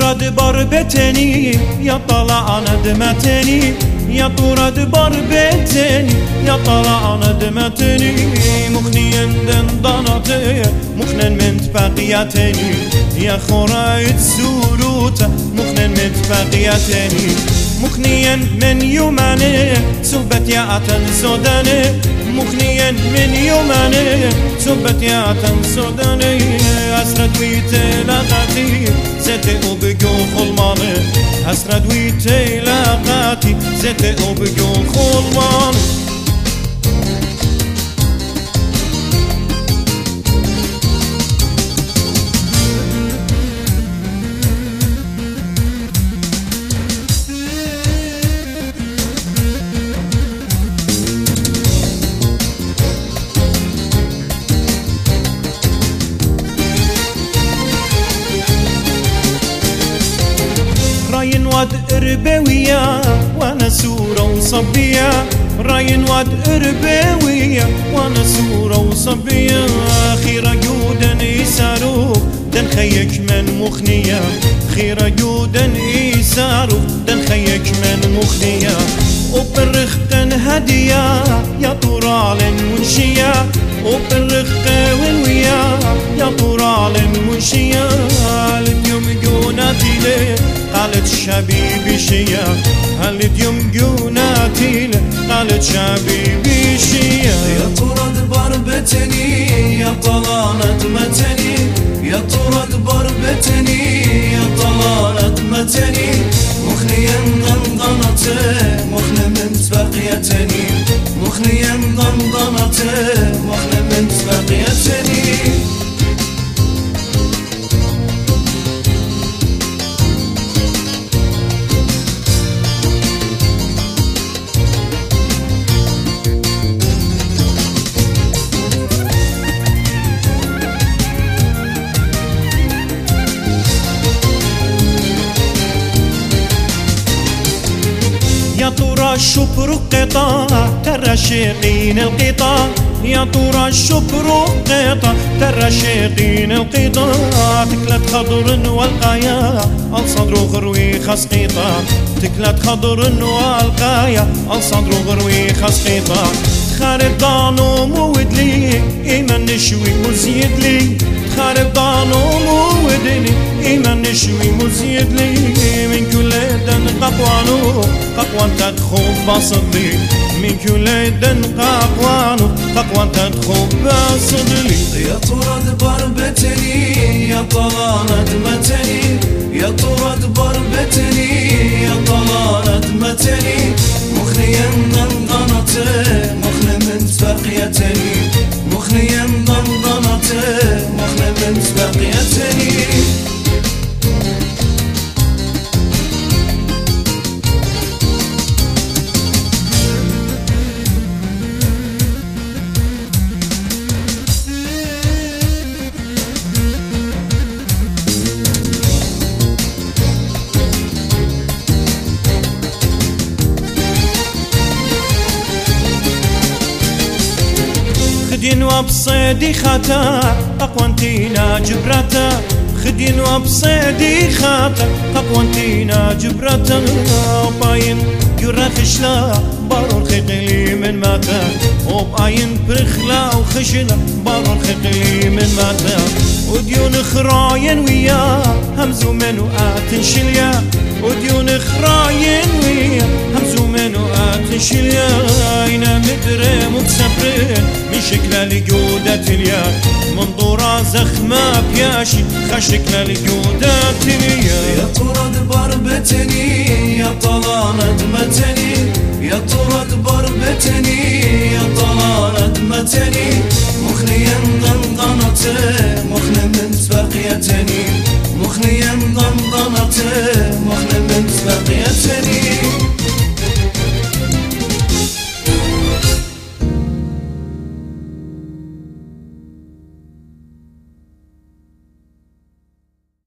طرد بربتني يا طلع ندمتني يا طرد بربتني يا طلع ندمتني مخنيا دندنتي مخنا من تبقيتني يا خرايت سوروتا مخنا من تبقيتني مخنيا من يوماني سبت يا تنسودني مخنيا من يوماني سبت يا تنسودني أسرد ويتلاقاتي زيتي وبقو خلماني أسرد ويتلاقاتي زيتي وبقو خلماني راين واد إربوية وانا سورة وصبية راين واد إربوية وانا سورة وصبية خيرا جودا يسارو دن خيك من مخنية خيرا جودا يسارو دن خيك من مخنية وبرختن هدية يا طرال منشية وبرخت والويا يا طرال منشية اليوم جوناتي ليه قالت شبيبي شيا اليوم جوناتي ليه قالت شبيبي شيا يا طرد بربتني يا طلا ندمتني يا طرد بربتني يا طلا ندمتني مخنيا ضنضنته مخنا من بقيتني مخنيا ضنضنته مخنا من بقيتني يا طورا الشبر قطع ترى شيقين القطع يا طورا الشبر قطع ترى شيقين القطع تكلت خضر والقايا الصدر غروي خس قطع تكلت خضر والقايا الصدر غروي خس قطع خارب ضانو مودلي إيمان نشوي مزيد لي خارب ضانو مودلي إيمان نشوي مزيد لي من كل دن قطوانو قطوان تدخل بصدلي من كل دن قطوانو قطوان تدخل بصدلي يا طرد بربتني يا طلا ندمتني يا طرد بربتني يا طلا ندمتني مخنيا ضنضنته مخنا من بقيتني مخنيا ضنضنته مخنا من بقيتني خدين وبصيدي خاتا أقوانتينا جبرتا خدين وبصيدي خاتا أقوانتينا جبرتا وباين يرى خشلا بارو الخيقلي من ماتا وباين برخلا وخشلا بارو الخيقلي من ماتا وديون خراين ويا همزو منو آتنشليا وديون خراين ويا همزو منو آتنشليا اينا مدري مبسبرين من شكل لجودة اليا منظورة زخمة بياشي خشكنا لجودة اليا يا طرد بربتني يا طلا ندمتني يا طرد بربتني يا طلا ندمتني مخنيا ضنضنته مخنا من بقيتني مخنيا ضنضنته مخنا من بقيتني